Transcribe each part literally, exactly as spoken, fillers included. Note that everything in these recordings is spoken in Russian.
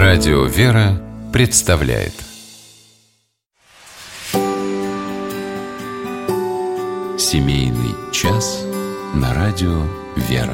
Радио «Вера» представляет семейный час на радио «Вера».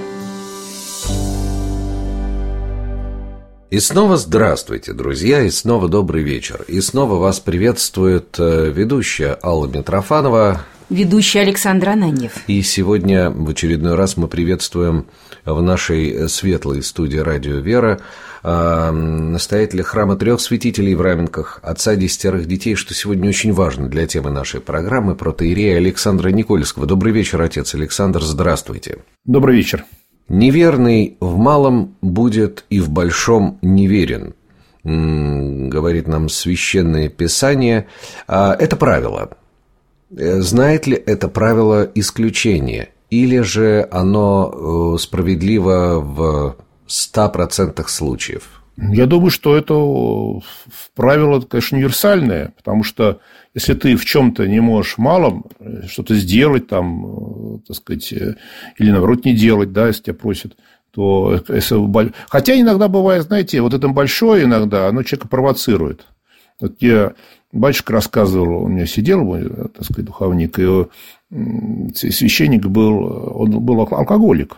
И снова здравствуйте, друзья, и снова добрый вечер. И снова вас приветствует ведущая Алла Митрофанова, ведущий Александр Ананьев. И сегодня в очередной раз мы приветствуем в нашей светлой студии «Радио Вера» настоятеля храма трех святителей в Раменках, отца десятерых детей, что сегодня очень важно для темы нашей программы, протоиерея Александра Никольского. Добрый вечер, отец Александр, здравствуйте. Добрый вечер. «Неверный в малом будет и в большом неверен», говорит нам Священное Писание. Это правило. Знает ли это правило исключение, или же оно справедливо в ста процентах случаев? Я думаю, что это правило, конечно, универсальное, потому что если ты в чем-то не можешь в малом что-то сделать, там, так сказать, или наоборот не делать, да, если тебя просят, то если... Хотя иногда бывает, знаете, вот это большое иногда, оно человека провоцирует. Вот я батюшка рассказывал, у меня сидел мой, так сказать, духовник, и священник был, он был алкоголик.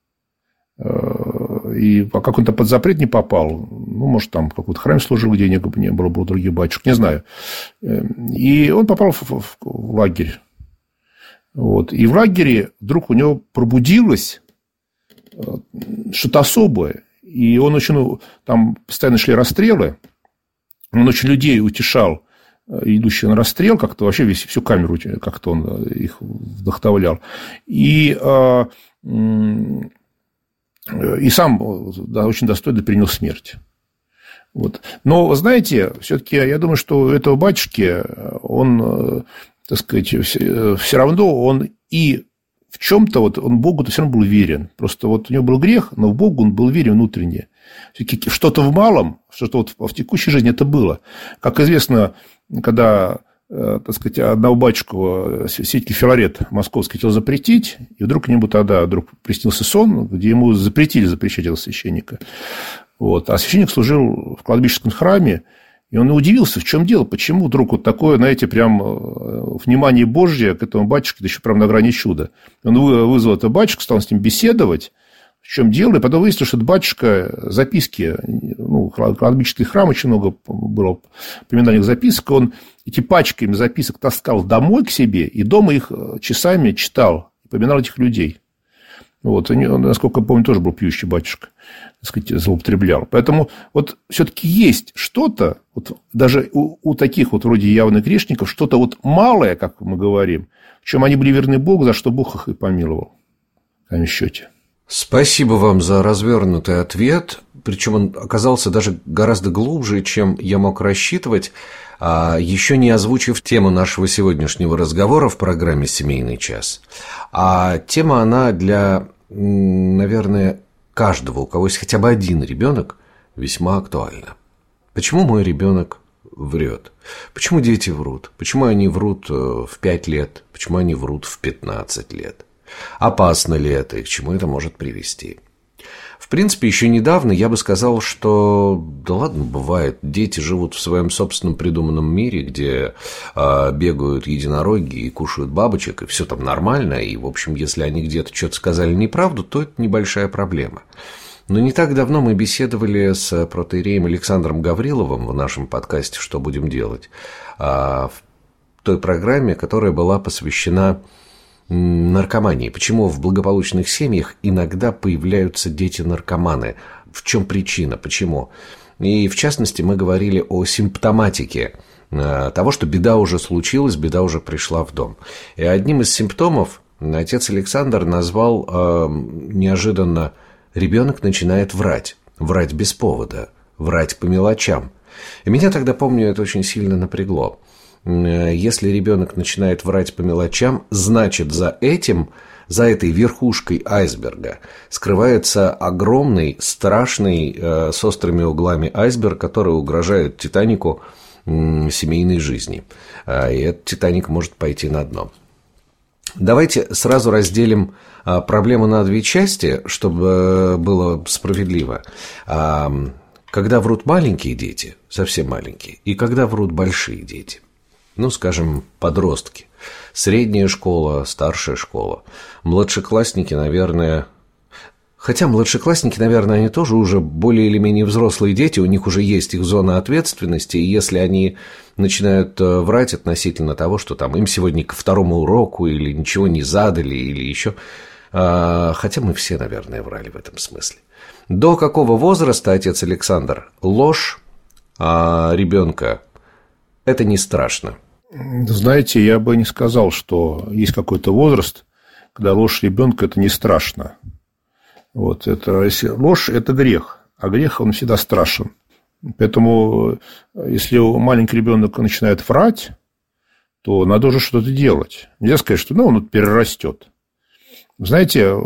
И как он-то под запрет не попал, ну, может, там в какой-то храме служил, где не было, было других батюшек, не знаю. И он попал в, в, в лагерь. Вот. И в лагере вдруг у него пробудилось что-то особое. И он очень... Там постоянно шли расстрелы. Он очень людей утешал, идущих на расстрел, как-то вообще весь, всю камеру как-то он их вдохновлял. И... И сам, да, очень достойно принял смерть. Вот. Но, знаете, все-таки я думаю, что у этого батюшки, он, так сказать, все, все равно он и в чем-то, вот, он Богу все равно был верен. Просто вот у него был грех, но в Богу он был верен внутренне. Все-таки что-то в малом, что-то вот в текущей жизни это было. Как известно, когда... так сказать, одного батюшку, святитель Филарет московский, хотел запретить, и вдруг к нему тогда вдруг приснился сон, где ему запретили запрещать этого священника. Вот. А священник служил в кладбищенском храме, и он удивился, в чем дело, почему вдруг вот такое, знаете, прям внимание Божье к этому батюшке, да еще прям на грани чуда. Он вызвал этого батюшку, стал с ним беседовать, в чем дело, и потом выяснилось, что это батюшка записки, ну, кладбищенский храм, очень много было поминаний записок, он эти пачками записок таскал домой к себе, и дома их часами читал, и поминал этих людей. Вот, он, насколько я помню, тоже был пьющий батюшка, так сказать, злоупотреблял. Поэтому вот все-таки есть что-то, вот даже у, у таких вот вроде явных грешников, что-то вот малое, как мы говорим, в чем они были верны Богу, за что Бог их и помиловал, в конечном счете. Спасибо вам за развернутый ответ, причем он оказался даже гораздо глубже, чем я мог рассчитывать, еще не озвучив тему нашего сегодняшнего разговора в программе «Семейный час». А тема, она для, наверное, каждого, у кого есть хотя бы один ребенок, весьма актуальна. Почему мой ребенок врет? Почему дети врут? Почему они врут в пять лет? Почему они врут в пятнадцать лет? Опасно ли это и к чему это может привести? В принципе, еще недавно я бы сказал, что да ладно, бывает, дети живут в своем собственном придуманном мире, где э, бегают единороги и кушают бабочек, и все там нормально, и, в общем, если они где-то что-то сказали неправду, то это небольшая проблема. Но не так давно мы беседовали с протоиереем Александром Гавриловым в нашем подкасте «Что будем делать?», э, в той программе, которая была посвящена наркомании. Почему в благополучных семьях иногда появляются дети-наркоманы? В чем причина? Почему? И, в частности, мы говорили о симптоматике того, что беда уже случилась, беда уже пришла в дом. И одним из симптомов отец Александр назвал э, неожиданно: ребенок начинает врать. Врать без повода. Врать по мелочам. И меня тогда, помню, это очень сильно напрягло. Если ребенок начинает врать по мелочам, значит, за этим, за этой верхушкой айсберга скрывается огромный, страшный, э, с острыми углами айсберг, который угрожает Титанику э, семейной жизни. И этот Титаник может пойти на дно. Давайте сразу разделим проблему на две части, чтобы было справедливо. когда врут маленькие дети, совсем маленькие, и когда врут большие дети. Ну, скажем, подростки. Средняя школа, старшая школа. Младшеклассники, наверное... Хотя младшеклассники, наверное, они тоже уже более или менее взрослые дети, у них уже есть их зона ответственности, и если они начинают врать относительно того, что там им сегодня ко второму уроку или ничего не задали, или еще... Хотя мы все, наверное, врали в этом смысле. До какого возраста, отец Александр, ложь а ребенка – это не страшно? Знаете, я бы не сказал, что есть какой-то возраст, когда ложь ребенка – это не страшно. Вот, это, если ложь – это грех, а грех, он всегда страшен. Поэтому, если маленький ребенок начинает врать, то надо уже что-то делать. Нельзя сказать, что ну, он перерастет. Знаете,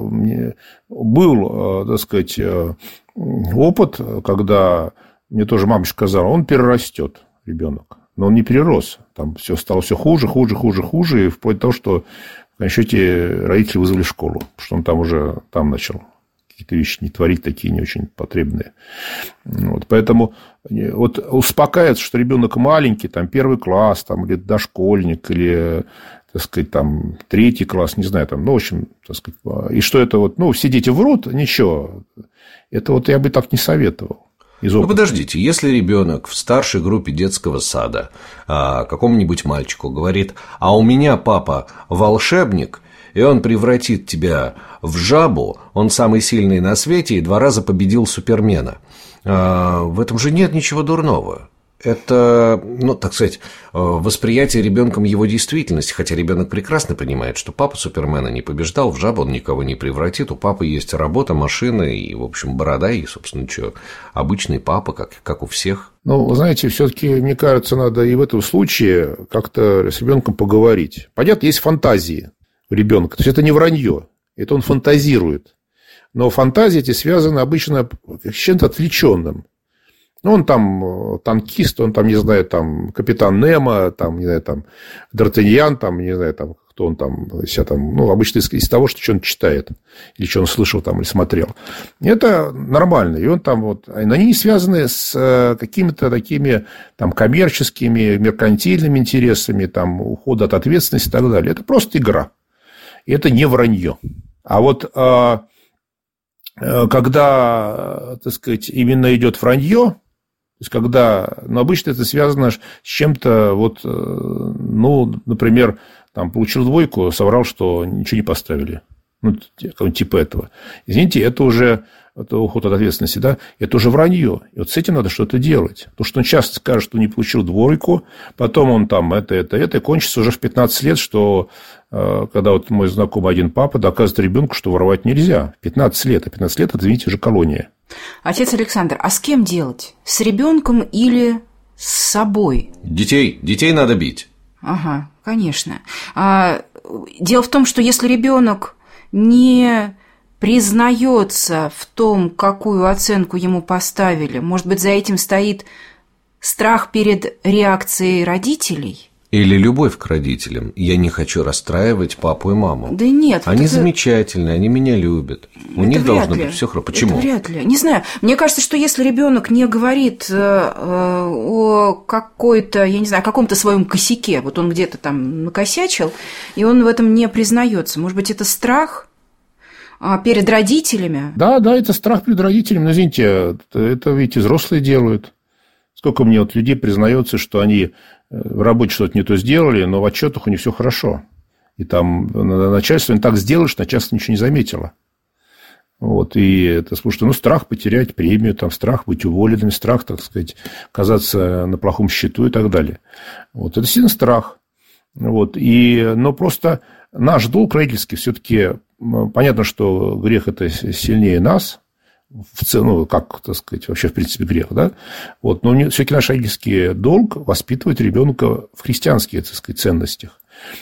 был, так сказать, опыт, когда мне тоже мамочка сказала, он перерастет, ребенок. Но он не перерос. Там все стало все хуже, хуже, хуже, хуже. И вплоть до того, что в конечном счете родители вызвали в школу, потому что он там уже там начал какие-то вещи не творить, такие не очень потребные. Вот, поэтому вот успокаивается, что ребенок маленький, там первый класс, там, или дошкольник, или, так сказать, там третий класс, не знаю, там, ну, в общем, так сказать, и что это вот, ну, все дети врут, ничего. Это вот я бы так не советовал. Ну, подождите, если ребенок в старшей группе детского сада а, какому-нибудь мальчику говорит, а у меня папа волшебник, и он превратит тебя в жабу, он самый сильный на свете и два раза победил Супермена. А, в этом же нет ничего дурного. Это, ну, так сказать, восприятие ребенком его действительности, хотя ребенок прекрасно понимает, что папа Супермена не побеждал, в жабу он никого не превратит, у папы есть работа, машина и, в общем, борода, и, собственно, что, обычный папа, как, как у всех. Ну, вы знаете, все-таки, мне кажется, надо и в этом случае как-то с ребенком поговорить. Понятно, есть фантазии у ребенка, то есть это не вранье, это он фантазирует, но фантазии эти связаны обычно с чем-то отвлеченным. Ну, он там танкист, он там, не знаю, там, капитан Немо, там, не знаю, там, Д'Артаньян, там, не знаю, там, кто он там, себя там, ну, обычно из, из того, что, что он читает, или что он слышал там, или смотрел. Это нормально, и он там вот, они не связаны с какими-то такими там коммерческими, меркантильными интересами, там, ухода от ответственности и так далее. Это просто игра, и это не вранье. А вот когда, так сказать, именно идет вранье, то есть, когда, ну, обычно это связано с чем-то, вот, ну, например, там, получил двойку, соврал, что ничего не поставили. Ну, типа этого. Извините, это уже это уход от ответственности, да, это уже вранье. И вот с этим надо что-то делать. Потому что он часто скажет, что не получил двойку, потом он там это, это, это, и кончится уже в пятнадцать лет, что когда вот мой знакомый один папа доказывает ребенку, что воровать нельзя. пятнадцать лет, а пятнадцать лет, это, извините, уже колония. Отец Александр, а с кем делать? С ребенком или с собой? Детей, детей надо бить. Ага, конечно. А, дело в том, что если ребенок не признается в том, какую оценку ему поставили, может быть, за этим стоит страх перед реакцией родителей? Или любовь к родителям. Я не хочу расстраивать папу и маму. Да нет. Они это... замечательные, они меня любят. У это них должно ли. быть все хорошо. Почему? Это вряд ли. Не знаю. Мне кажется, что если ребенок не говорит э, о какой-то, я не знаю, о каком-то своем косяке, вот он где-то там накосячил, и он в этом не признается, может быть, это страх перед родителями? Да, да, это страх перед родителями. Но, извините, это ведь и взрослые делают. Сколько мне вот людей признается, что они в работе что-то не то сделали, но в отчетах у них все хорошо. И там начальство они так сделали, что начальство ничего не заметило. Вот, и это, слушайте, ну, страх потерять премию, там, страх быть уволенным, страх, так сказать, оказаться на плохом счету и так далее. Вот, это сильно страх. Вот, и, но просто наш долг родительский все-таки, понятно, что грех – это сильнее нас, в целом, ну, как, так сказать, вообще, в принципе, грех, да? Вот, но все-таки наш родительский долг воспитывать ребенка в христианских, так сказать, ценностях.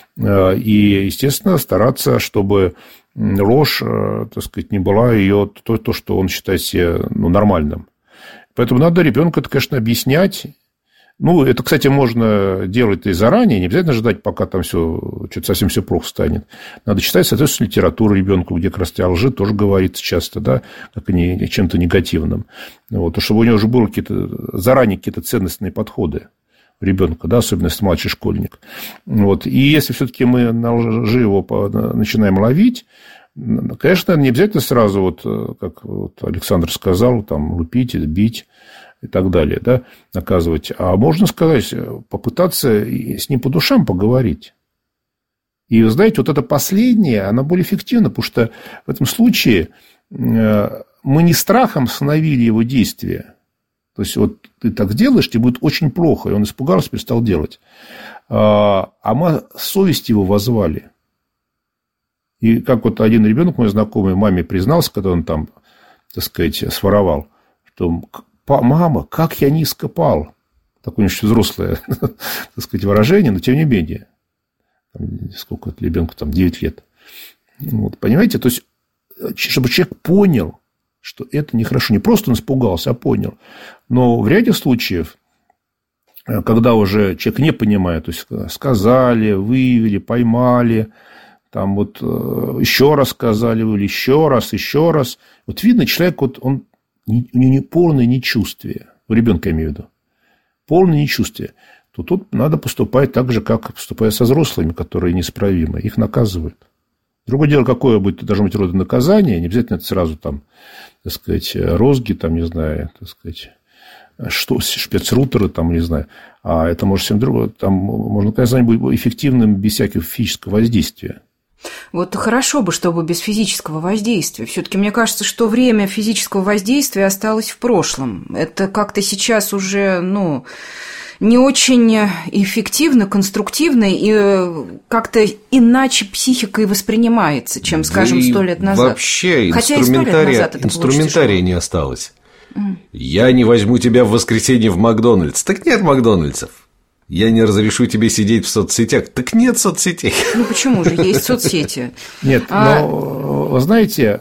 И, естественно, стараться, чтобы ложь, так сказать, не была ее то, то, что он считает себе, ну, нормальным. Поэтому надо ребенку это, конечно, объяснять, Ну, это, кстати, можно делать и заранее, не обязательно ждать, пока там все, что-то совсем все плохо станет. Надо читать, соответственно, литературу ребенку, где как раз о лжи тоже говорится часто, да, как и не, чем-то негативным. Вот, чтобы у него уже были какие-то, заранее какие-то ценностные подходы у ребенка, да, особенно если младший школьник. Вот. И если все-таки мы на лжи его начинаем ловить, конечно, не обязательно сразу, вот, как вот Александр сказал, там, лупить, бить и так далее, да, наказывать. А можно сказать, попытаться с ним по душам поговорить. И, вы знаете, вот это последнее, оно более эффективно, потому что в этом случае мы не страхом остановили его действия. То есть, вот ты так сделаешь, тебе будет очень плохо. И он испугался, перестал делать. А мы совесть его воззвали. И как вот один ребенок, мой знакомый, маме признался, когда он там, так сказать, своровал, что мама, как я низко пал. Такое очень взрослое, так сказать, выражение, но тем не менее. Сколько это ребенку, там, девять лет. Вот, понимаете, то есть, чтобы человек понял, что это нехорошо. Не просто он испугался, а понял. Но в ряде случаев, когда уже человек не понимает, то есть, сказали, выявили, поймали, там вот еще раз сказали, или еще раз, еще раз. Вот видно, человек, вот он, у него не полное нечувствие. У ребенка, я имею в виду. Полное нечувствие. То тут надо поступать так же, как поступая со взрослыми, которые неисправимы. Их наказывают. Другое дело, какое будет, должно быть рода наказание. Не обязательно это сразу там, так сказать, розги, там, не знаю, так сказать, что, шпецрутеры, там, не знаю. А это может всем другое. Там можно наказание будет эффективным без всякого физического воздействия. Вот хорошо бы, чтобы без физического воздействия. Все-таки мне кажется, что время физического воздействия осталось в прошлом. Это как-то сейчас уже, ну, не очень эффективно, конструктивно и как-то иначе психикой воспринимается, чем, скажем, сто лет назад. Вообще Хотя инструментария, инструментария не осталось. Mm. Я не возьму тебя в воскресенье в Макдональдс. Так нет Макдональдсов. Я не разрешу тебе сидеть в соцсетях. Так нет соцсетей. Ну, почему же? Есть соцсети. Нет, а... но, вы знаете,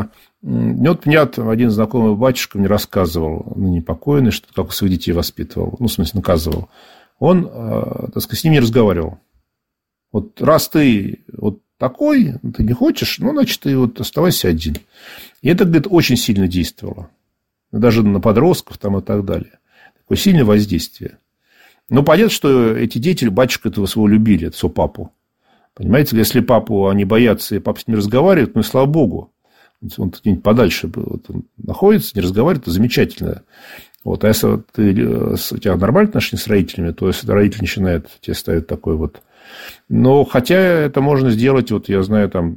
вот меня один знакомый батюшка мне рассказывал, ну, непокойный, что как своих детей воспитывал, ну, в смысле, наказывал. Он, так сказать, с ним не разговаривал. Вот раз ты вот такой, ты не хочешь, ну, значит, ты вот оставайся один. И это, говорит, очень сильно действовало. Даже на подростков там и так далее. Такое сильное воздействие. Ну, понятно, что эти дети, батюшка этого своего любили, это своего папу. Понимаете, если папу они боятся, и папа с ним разговаривает, ну, и слава богу. Он где-нибудь подальше вот, он находится, не разговаривает, это замечательно. Вот. А если ты, у тебя нормальные отношения с родителями, то если родители начинают тебе ставить такой вот... Но хотя это можно сделать, вот я знаю, там,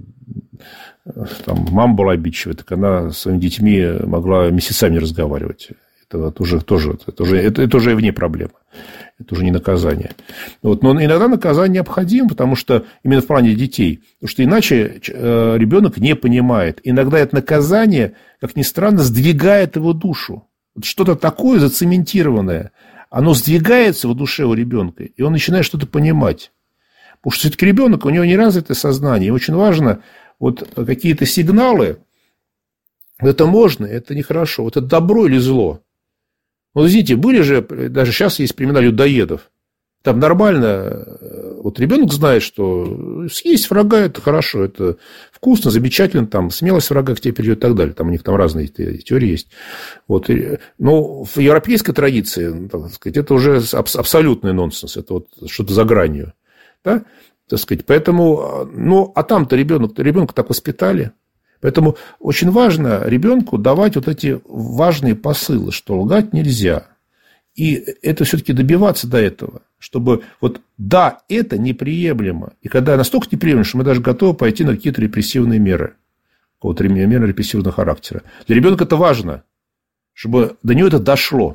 там мама была обидчивая, так она с своими детьми могла месяцами разговаривать. Это, вот уже, тоже, это, уже, это, это уже вне проблемы. Это уже не наказание. Вот. Но иногда наказание необходимо, потому что именно в плане детей. Потому что иначе ребенок не понимает. Иногда это наказание, как ни странно, сдвигает его душу. Вот что-то такое зацементированное, оно сдвигается в душе у ребенка, и он начинает что-то понимать. Потому что все-таки ребенок, у него не развитое сознание. И очень важно вот какие-то сигналы. Это можно, это нехорошо. Вот это добро или зло. Вот, видите, были же, даже сейчас есть племена людоедов. Там нормально, вот ребенок знает, что съесть врага – это хорошо, это вкусно, замечательно, там, смелость врага к тебе перейдет и так далее. Там у них там разные теории есть. Вот. Но в европейской традиции, так сказать, это уже абсолютный нонсенс, это вот что-то за гранью. Да? Так сказать, поэтому, ну, а там-то ребенок, ребенка так воспитали. Поэтому очень важно ребенку давать вот эти важные посылы, что лгать нельзя. И это все-таки добиваться до этого, чтобы вот да, это неприемлемо. И когда настолько неприемлемо, что мы даже готовы пойти на какие-то репрессивные меры, какого-то меры репрессивного характера. Для ребенка это важно, чтобы до него это дошло.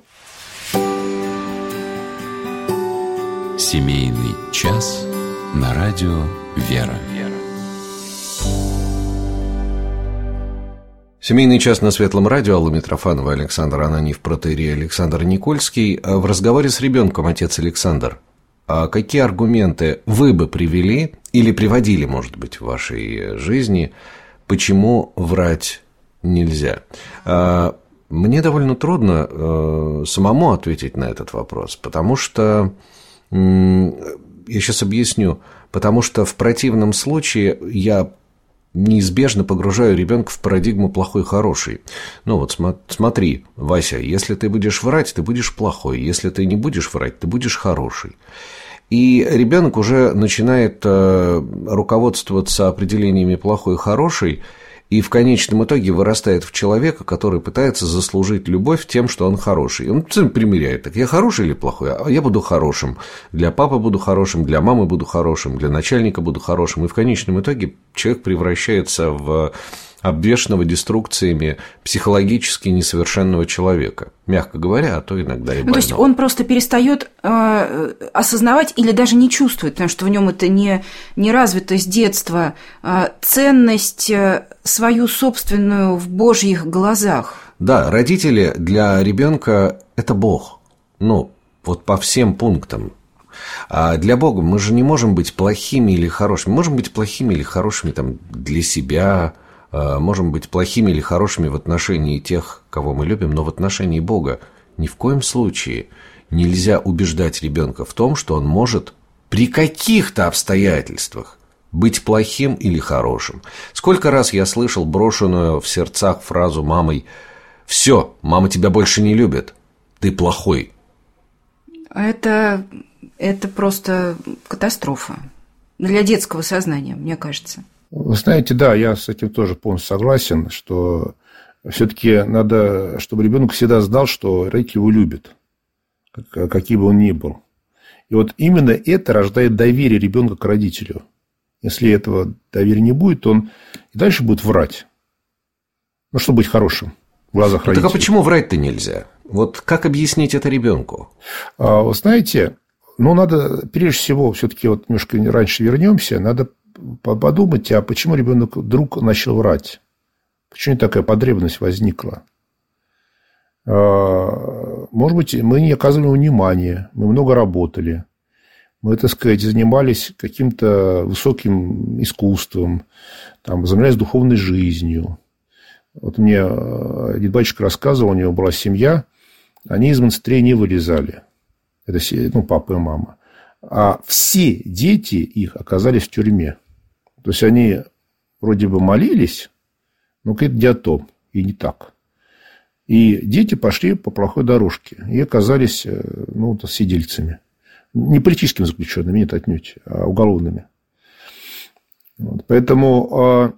Семейный час на радио «Вера». Семейный час на Светлом радио. Алла Митрофанова, Александр Ананьев, протоиерей Александр Никольский. В разговоре с ребенком, отец Александр, а какие аргументы вы бы привели или приводили, может быть, в вашей жизни, почему врать нельзя? мне довольно трудно э, самому ответить на этот вопрос, потому что, э, я сейчас объясню, потому что в противном случае я неизбежно погружаю ребенка в парадигму плохой-хороший. Ну вот смотри, Вася, если ты будешь врать, ты будешь плохой, если ты не будешь врать, ты будешь хороший. И ребенок уже начинает э, руководствоваться определениями плохой и хороший, и в конечном итоге вырастает в человека, который пытается заслужить любовь тем, что он хороший. Он примеряет, так я хороший или плохой? А я буду хорошим. Для папы буду хорошим, для мамы буду хорошим, для начальника буду хорошим. И в конечном итоге человек превращается в обвешанного деструкциями психологически несовершенного человека. Мягко говоря, а то иногда и больного. Ну, то есть он просто перестает э, осознавать или даже не чувствует, потому что в нем это не, не развито с детства, э, ценность э, свою собственную в Божьих глазах. Да, родители для ребенка это Бог. Ну, вот по всем пунктам. А для Бога мы же не можем быть плохими или хорошими. Можем быть плохими или хорошими там, для себя, можем быть плохими или хорошими в отношении тех, кого мы любим, но в отношении Бога ни в коем случае нельзя убеждать ребенка в том, что он может при каких-то обстоятельствах быть плохим или хорошим. Сколько раз я слышал брошенную в сердцах фразу мамой: «Все, мама тебя больше не любит, ты плохой». Это, это просто катастрофа для детского сознания, мне кажется. Вы знаете, да, я с этим тоже полностью согласен, что все-таки надо, чтобы ребенок всегда знал, что родители его любят, каким бы он ни был. И вот именно это рождает доверие ребенка к родителю. Если этого доверия не будет, то он и дальше будет врать. Ну, чтобы быть хорошим в глазах ну, родителей. Так а почему врать-то нельзя? Вот как объяснить это ребенку? А, вы знаете, ну, надо, прежде всего, все-таки вот немножко раньше вернемся, надо подумать, а почему ребенок вдруг начал врать? Почему такая потребность возникла? Может быть, мы не оказывали внимания, мы много работали, мы, так сказать, занимались каким-то высоким искусством, там, занимались духовной жизнью. Вот мне один батюшка рассказывал, у него была семья, они из монастырей не вылезали. Это ну, папа и мама. А все дети их оказались в тюрьме. То есть, они вроде бы молились, но какой-то диатом, и не так. И дети пошли по плохой дорожке и оказались ну, сидельцами. Не политическими заключенными, нет, отнюдь, а уголовными. Вот. Поэтому а,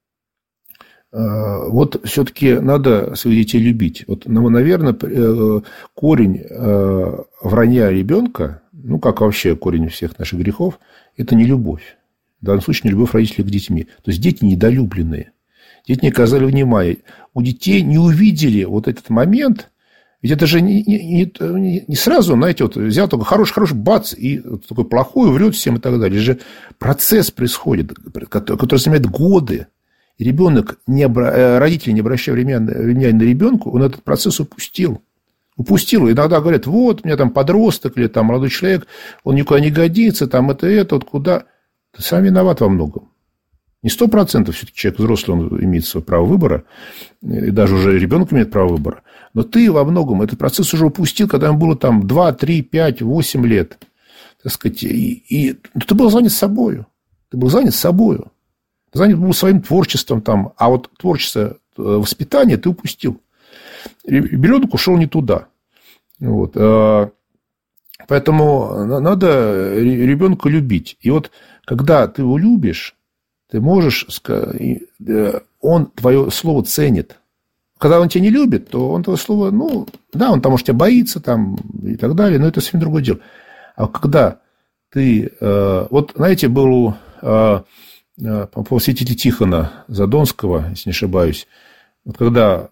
а, вот все-таки надо своих детей любить. Вот, наверное, корень а, вранья ребенка, ну, как вообще корень всех наших грехов, это не любовь. В данном случае не любовь родителей к детьми. То есть, дети недолюбленные. Дети не оказали внимания. У детей не увидели вот этот момент. Ведь это же не, не, не, не сразу, знаете, вот взял только хороший, хороший, бац, и вот такой плохой, врет всем и так далее. Это же процесс происходит, который занимает годы. И ребенок, не обра... родители, не обращая внимания на ребенка, он этот процесс упустил. Упустил. Иногда говорят, вот, у меня там подросток или там молодой человек, он никуда не годится, там это, это, вот куда... Ты сам виноват во многом. Не сто процентов все-таки человек взрослый, он имеет свое право выбора, и даже уже ребенок имеет право выбора. Но ты во многом этот процесс уже упустил, когда ему было там два, три, пять, восемь лет. Так сказать, и, и ты был занят собою. Ты был занят собою. Ты занят был своим творчеством там, а вот творчество, воспитание ты упустил. Ребенок ушел не туда. Вот. Поэтому надо ребенка любить. И вот когда ты его любишь, ты можешь, он твое слово ценит. Когда он тебя не любит, то он твое слово, ну, да, он там, может, тебя боится там, и так далее, но это совсем другое дело. А когда ты, вот, знаете, был у, по святителя Тихона Задонского, если не ошибаюсь, вот когда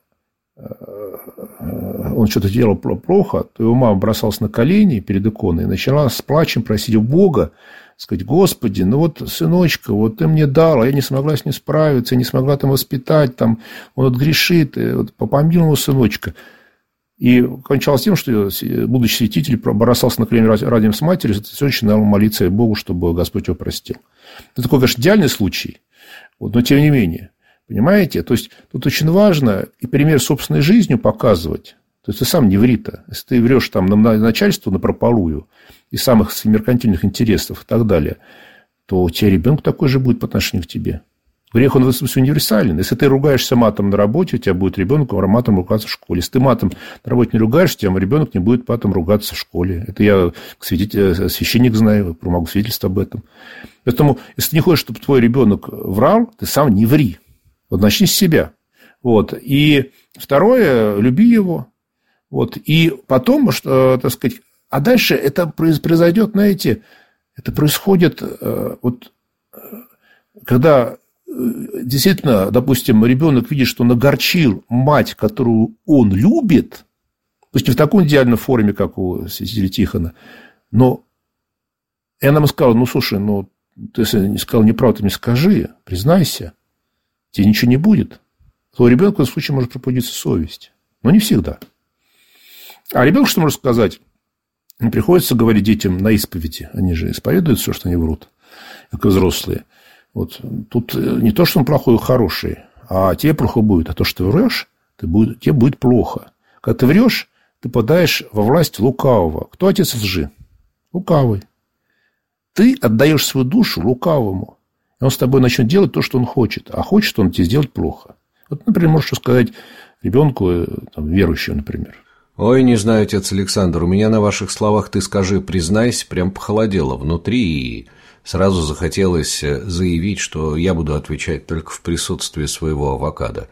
он что-то делал плохо, то его мама бросалась на колени перед иконой и начала с плачем просить у Бога, сказать: Господи, ну вот, сыночка, вот ты мне дал, а я не смогла с ним справиться, я не смогла там воспитать, там, он вот грешит, вот, помилуй его, сыночка. И кончалось тем, что, будучи святитель, бросался на колени рядом с матерью, сыночка начал молиться Богу, чтобы Господь его простил. Это такой, конечно, идеальный случай, вот, но тем не менее. Понимаете? То есть, тут очень важно и пример собственной жизнью показывать. То есть, ты сам не ври-то. Если ты врешь там на начальству напропалую из самых меркантильных интересов и так далее, то у тебя ребенок такой же будет по отношению к тебе. Грех, он в этом смысле универсален. Если ты ругаешься матом на работе, у тебя будет ребенок матом ругаться в школе. Если ты матом на работе не ругаешься, у тебя ребенок не будет матом ругаться в школе. Это я священник знаю, могу свидетельствовать об этом. Поэтому, если ты не хочешь, чтобы твой ребенок врал, ты сам не ври. Вот начни с себя. Вот. И второе, люби его. Вот. И потом, что, так сказать, а дальше это произойдет, знаете, это происходит, вот, когда действительно, допустим, ребенок видит, что он огорчил мать, которую он любит, пусть не в такой идеальной форме, как у святителя Тихона, но и она ему сказала, ну, слушай, ну, ты если не сказал неправду, ты мне скажи, признайся, тебе ничего не будет. То ребенку в этом случае может пробудиться совесть. Но не всегда. А ребенку что может сказать? Не приходится говорить детям на исповеди. Они же исповедуют все, что они врут, как и взрослые. Вот. Тут не то, что он плохой и хороший, а тебе плохо будет. А то, что ты врешь, ты будет, тебе будет плохо. Когда ты врешь, ты попадаешь во власть лукавого. Кто отец лжи? Лукавый. Ты отдаешь свою душу лукавому. И он с тобой начнет делать то, что он хочет. А хочет он тебе сделать плохо. Вот, например, можешь сказать ребенку, там, верующему, например. Ой, не знаю, отец Александр, у меня на ваших словах «ты скажи, признайся» прям похолодело внутри, и сразу захотелось заявить, что я буду отвечать только в присутствии своего авокадо.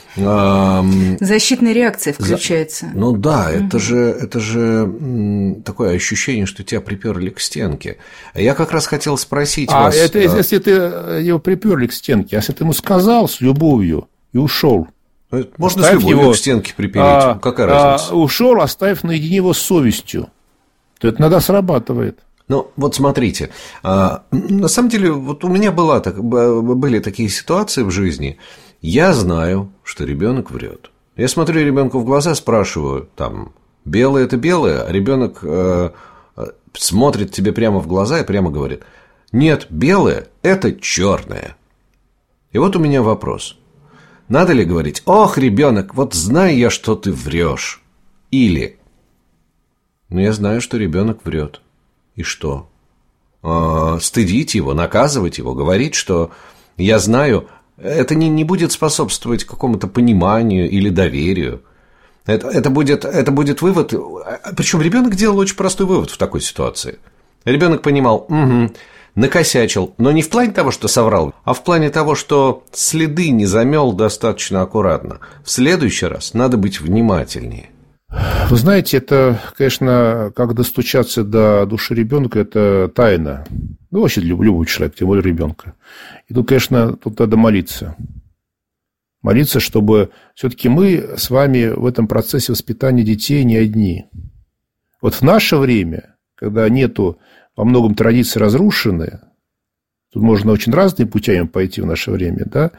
Защитная реакция включается. За... Ну да, угу. это же, это же такое ощущение, что тебя приперли к стенке. Я как раз хотел спросить а вас... Это если ты его приперли к стенке, а если ты ему сказал с любовью и ушел. Можно с любовью его, к стенке припереть. А, Какая разница? А, ушел, оставив наедине его с совестью. То это иногда срабатывает. Ну, вот смотрите, на самом деле, вот у меня была, были такие ситуации в жизни. Я знаю, что ребенок врет. Я смотрю ребенку в глаза, спрашиваю, там, белое это белое, а ребенок э, смотрит тебе прямо в глаза и прямо говорит: нет, белое это черное. И вот у меня вопрос. Надо ли говорить: ох, ребенок, вот знаю я, что ты врешь? Или: ну, я знаю, что ребенок врет. И что? Э, стыдить его, наказывать его, говорить, что я знаю, это не, не будет способствовать какому-то пониманию или доверию. Это, это, будет, это будет вывод. Причем ребенок делал очень простой вывод в такой ситуации. Ребенок понимал: угу, накосячил, но не в плане того, что соврал, а в плане того, что следы не замел достаточно аккуратно. В следующий раз надо быть внимательнее. Вы знаете, это, конечно, как достучаться до души ребенка, это тайна. Ну, вообще для любого человека, тем более ребенка. И тут, конечно, тут надо молиться. Молиться, чтобы все-таки мы с вами в этом процессе воспитания детей не одни. Вот в наше время, когда нету во многом традиции разрушенные, тут можно очень разными путями пойти в наше время, да,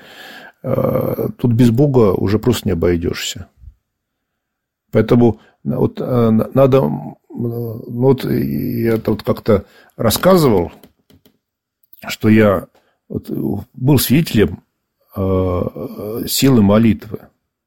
тут без Бога уже просто не обойдешься. Поэтому вот надо, вот я вот как-то рассказывал, что я вот был свидетелем силы молитвы.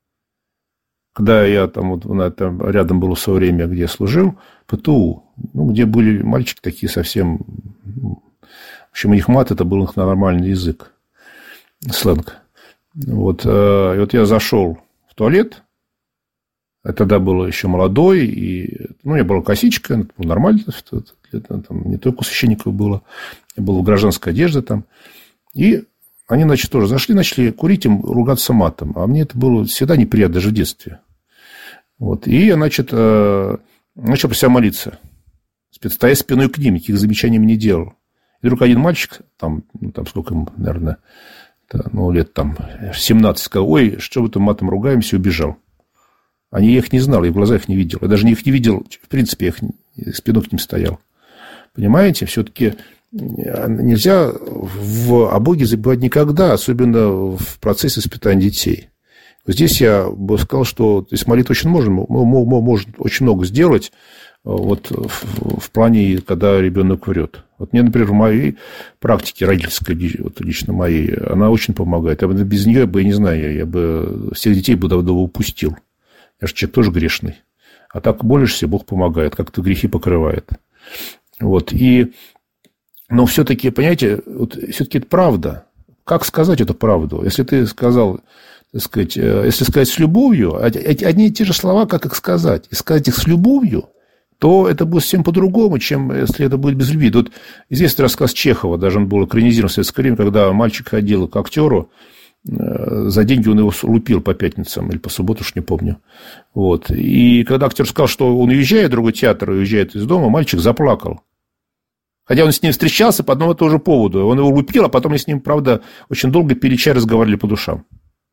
Когда я там, вот, там рядом было в свое время, где я служил, ПТУ, ну, где были мальчики такие совсем... В общем, у них мат, это был их нормальный язык, сленг. Вот, и вот я зашел в туалет. Я тогда был еще молодой, и, ну, у меня была косичка, нормально, там, не только у священников было, я был в гражданской одежде там, и они, значит, тоже зашли, начали курить, им ругаться матом, а мне это было всегда неприятно, даже в детстве. Вот, и я, значит, начал про себя молиться, стоя спиной к ним, никаких замечаний мне не делал. И вдруг один мальчик, там, ну, там сколько ему, наверное, ну, лет там семнадцать, сказал: ой, что вы там матом ругаемся, и убежал. Они, я их не знал, я в глаза их не видел. Я даже их не видел, в принципе, я их спиной к ним стоял. Понимаете, все-таки нельзя в, о Боге забывать никогда, особенно в процессе воспитания детей. Здесь я бы сказал, что с молитвой очень можно, может очень много сделать вот в, в плане, когда ребенок врет. Вот мне, например, в моей практике родительской, вот лично моей, она очень помогает. Я бы без нее, я бы, я не знаю, я бы всех детей бы давно упустил. Я же человек тоже грешный. А так молишься, Бог помогает, как-то грехи покрывает. Вот. И, но все-таки, понимаете, вот, все-таки это правда. Как сказать эту правду? Если ты сказал, так сказать, если сказать с любовью, одни и те же слова, как их сказать, и сказать их с любовью, то это будет совсем по-другому, чем если это будет без любви. Вот известный рассказ Чехова, даже он был экранизирован в советское время, когда мальчик ходил к актеру, за деньги он его лупил по пятницам или по субботу, уж не помню. Вот. И когда актер сказал, что он уезжает в другой театр, уезжает из дома, мальчик заплакал. Хотя он с ним встречался по одному и тому же поводу. Он его лупил, а потом они с ним, правда, очень долго пили чай, разговаривали по душам.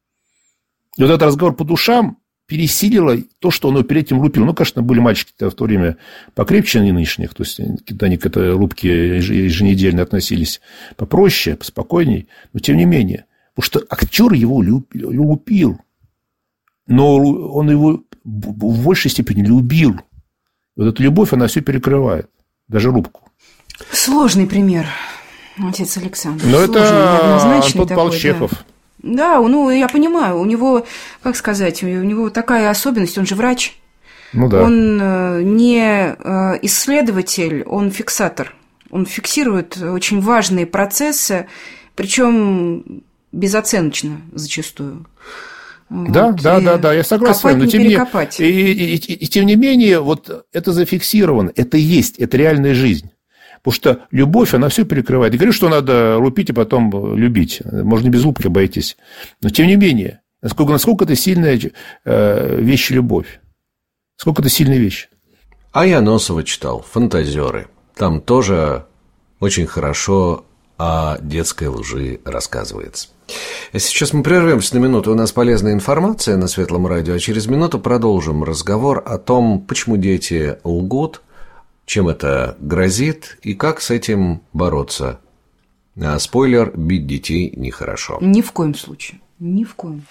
И вот этот разговор по душам пересилило то, что он его перед этим лупил. Ну, конечно, были мальчики в то время покрепче нынешних, то есть они к этой лупке еженедельно относились попроще, поспокойней, но тем не менее. Потому что актер его лупил, но он его в большей степени любил. Вот эта любовь, она все перекрывает, даже лупку. Сложный пример, отец Александр. Но сложный, это Антон Павлович Чехов. Да. Да, ну, я понимаю, у него, как сказать, у него такая особенность, он же врач. Ну, да. Он не исследователь, он фиксатор. Он фиксирует очень важные процессы, причем безоценочно зачастую. Да, вот, да, да, да, я согласен. Копать, но не тем перекопать. Не, и, и, и, и тем не менее, вот это зафиксировано, это есть, это реальная жизнь. Потому что любовь, она все перекрывает. Я говорю, что надо лупить и потом любить. Можно без лупки обойтись. Но тем не менее, насколько, насколько это сильная э, вещь любовь. Сколько это сильная вещь. А я Носова читал «Фантазеры». Там тоже очень хорошо о детской лжи рассказывается. Сейчас мы прервемся на минуту. У нас полезная информация на Светлом радио, а через минуту продолжим разговор о том, почему дети лгут, чем это грозит и как с этим бороться. А спойлер: бить детей нехорошо. Ни в коем случае. Ни в коем.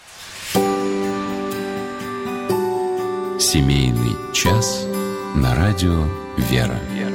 Семейный час на радио «Вера».